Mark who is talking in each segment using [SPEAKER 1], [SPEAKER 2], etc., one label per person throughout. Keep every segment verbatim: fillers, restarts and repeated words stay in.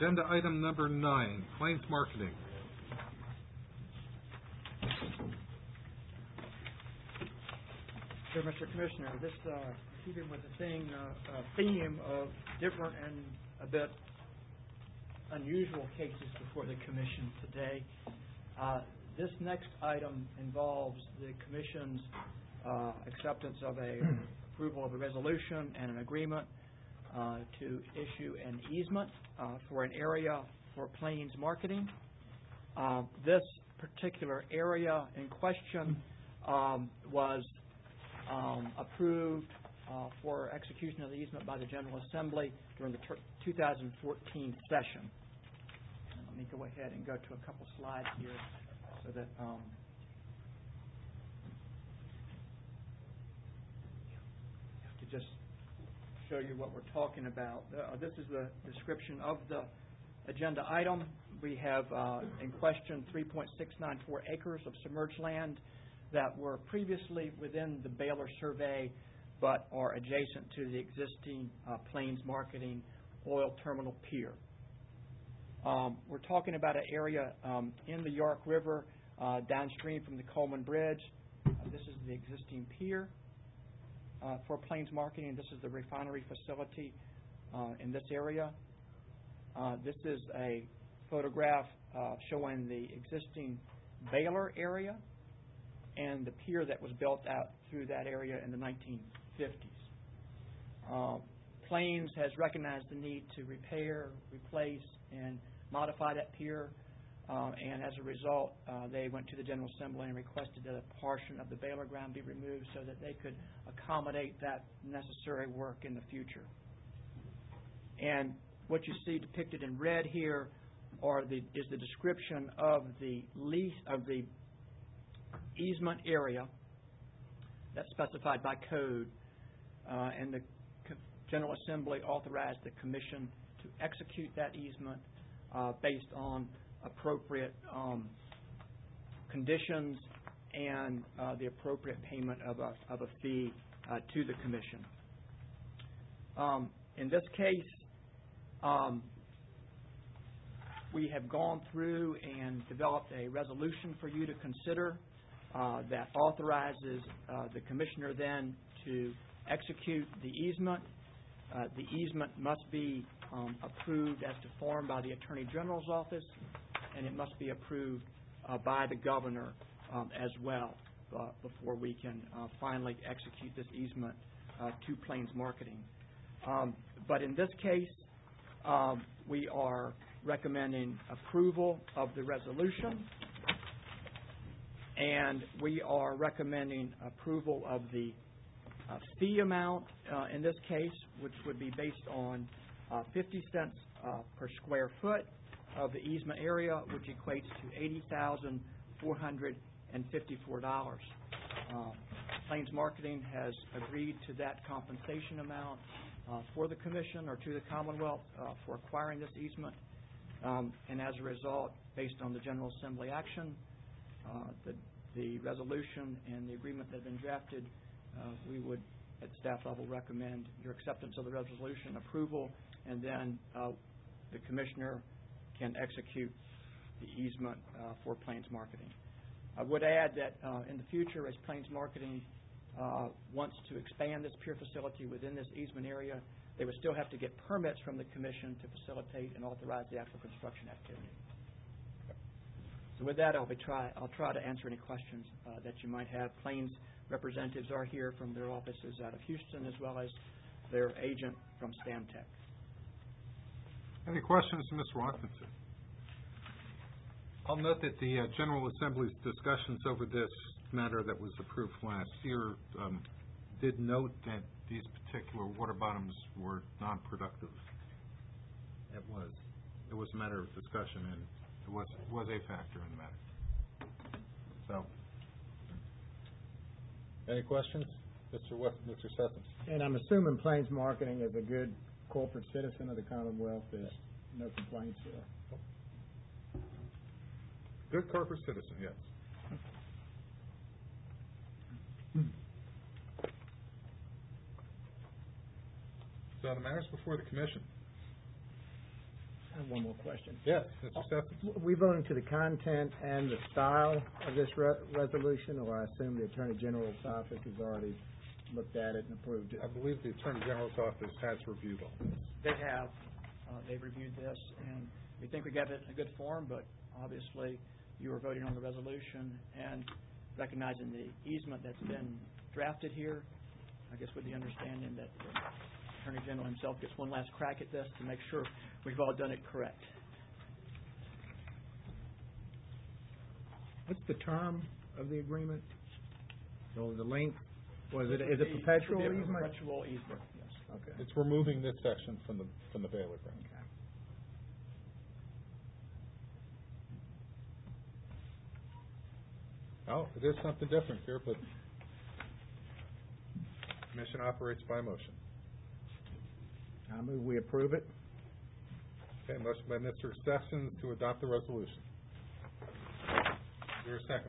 [SPEAKER 1] Agenda item number nine, Plains Marketing.
[SPEAKER 2] Sure, Mister Commissioner, this uh, keeping with the thing, uh, uh, theme of different and a bit unusual cases before the Commission today. Uh, this next item involves the Commission's uh, acceptance of a approval of a resolution and an agreement uh, to issue an easement uh, for an area for Plains Marketing. Uh, this particular area in question um, was um, approved uh, for execution of the easement by the General Assembly during the two thousand fourteen session. And let me go ahead and go to a couple slides here so that um, to just show you what we're talking about. Uh, this is the description of the agenda item. We have uh, in question three point six nine four acres of submerged land that were previously within the Baylor survey but are adjacent to the existing uh, Plains Marketing oil terminal pier. Um, we're talking about an area um, in the York River uh, downstream from the Coleman Bridge. Uh, this is the existing pier uh, for Plains Marketing. This is the refinery facility uh, in this area. Uh, this is a photograph uh, showing the existing Baylor area and the pier that was built out through that area in the nineteen fifties. Uh, Plains has recognized the need to repair, replace, and modify that pier, uh, and as a result, uh, they went to the General Assembly and requested that a portion of the Baylor ground be removed so that they could accommodate that necessary work in the future. And what you see depicted in red here are the, is the description of the lease of the easement area that's specified by code, uh, and the Co- General Assembly authorized the Commission to execute that easement uh, based on appropriate um, conditions and uh, the appropriate payment of a, of a fee uh, to the Commission. Um, in this case, um, we have gone through and developed a resolution for you to consider uh, that authorizes uh, the Commissioner then to execute the easement. Uh, the easement must be um, approved as to form by the Attorney General's office, and it must be approved uh, by the Governor um, as well uh, before we can uh, finally execute this easement uh, to Plains Marketing. Um, but in this case, um, we are recommending approval of the resolution, and we are recommending approval of the uh, fee amount uh, in this case, which would be based on uh, fifty cents uh, per square foot of the easement area, which equates to eighty thousand four hundred fifty-four dollars. Uh, Plains Marketing has agreed to that compensation amount uh, for the Commission or to the Commonwealth uh, for acquiring this easement. Um, and as a result, based on the General Assembly action, uh, the, the resolution and the agreement that have been drafted, uh, we would, at staff level, recommend your acceptance of the resolution, approval, and then uh, the Commissioner can execute the easement uh, for Plains Marketing. I would add that uh, in the future, as Plains Marketing uh, wants to expand this pier facility within this easement area, they would still have to get permits from the Commission to facilitate and authorize the actual construction activity. So with that, I'll be try I'll try to answer any questions uh, that you might have. Plains representatives are here from their offices out of Houston, as well as their agent from Stantec.
[SPEAKER 1] Any questions to Mister Watkinson? I'll note that the uh, General Assembly's discussions over this matter that was approved last year um, did note that these particular water bottoms were non-productive. It was. It was a matter of discussion, and it was was a factor in the matter. So, any questions, Mister West, Mister Sessoms?
[SPEAKER 3] And I'm assuming Plains Marketing is a good corporate citizen of the Commonwealth. There's no complaints there.
[SPEAKER 1] Good corporate citizen, yes. So the matters before the Commission.
[SPEAKER 2] Uh,
[SPEAKER 3] have one more question.
[SPEAKER 1] Yes, Mister Sessions?
[SPEAKER 3] W- We voting to the content and the style of this re- resolution, or I assume the Attorney General's office has already looked at it and approved it?
[SPEAKER 1] I believe the Attorney General's office has reviewed all this.
[SPEAKER 2] They have, uh, they've reviewed this, and we think we got it in a good form, but obviously you are voting on the resolution and recognizing the easement that's been drafted here, I guess with the understanding that the Attorney General himself gets one last crack at this to make sure we've all done it correct.
[SPEAKER 3] What's the term of the agreement? So the length, was it, is it
[SPEAKER 2] It
[SPEAKER 3] perpetual
[SPEAKER 2] would be a
[SPEAKER 3] easement?
[SPEAKER 2] Perpetual easement, yes.
[SPEAKER 3] Okay.
[SPEAKER 1] It's removing this section from the, from the Bailey Ground.
[SPEAKER 3] Okay.
[SPEAKER 1] Oh, it is something different here, but commission operates by motion.
[SPEAKER 3] I move we approve it.
[SPEAKER 1] Okay, motion by Mister Sessions to adopt the resolution. Is there a second?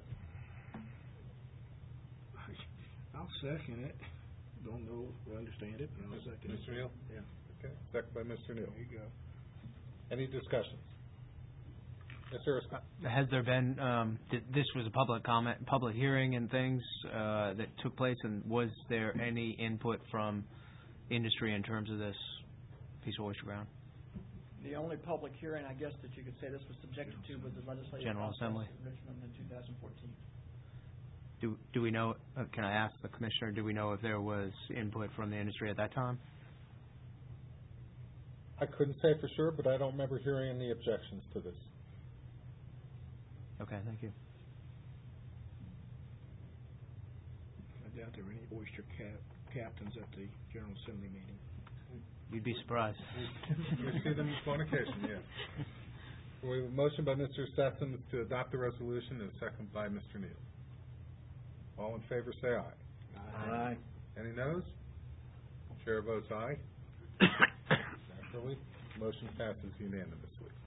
[SPEAKER 4] I'll second it. Don't know, understand it, but I'll second it.
[SPEAKER 1] Mister Neal?
[SPEAKER 4] Yeah.
[SPEAKER 1] Okay, second by Mister Neal.
[SPEAKER 4] There you go.
[SPEAKER 1] Any discussions? Mister Erskine?
[SPEAKER 5] Has there been, um, th- this was a public comment, public hearing and things uh, that took place, and was there any input from industry in terms of this piece of oyster ground?
[SPEAKER 2] The only public hearing, I guess, that you could say this was subjected to was the legislative
[SPEAKER 5] General
[SPEAKER 2] process
[SPEAKER 5] Assembly.
[SPEAKER 2] in Richmond in two thousand fourteen.
[SPEAKER 5] Do do we know, uh, can I ask the Commissioner, do we know if there was input from the industry at that time?
[SPEAKER 1] I couldn't say for sure, but I don't remember hearing any objections to this.
[SPEAKER 5] Okay, thank you.
[SPEAKER 4] I doubt there were any oyster cap, captains at the General Assembly meeting.
[SPEAKER 5] You'd be surprised.
[SPEAKER 1] We see them on occasion, yes. We have a motion by Mister Sessions to adopt the resolution and a second by Mister Neal. All in favor, say aye.
[SPEAKER 3] Aye.
[SPEAKER 1] Any noes? Chair votes aye. Naturally, motion passes unanimously.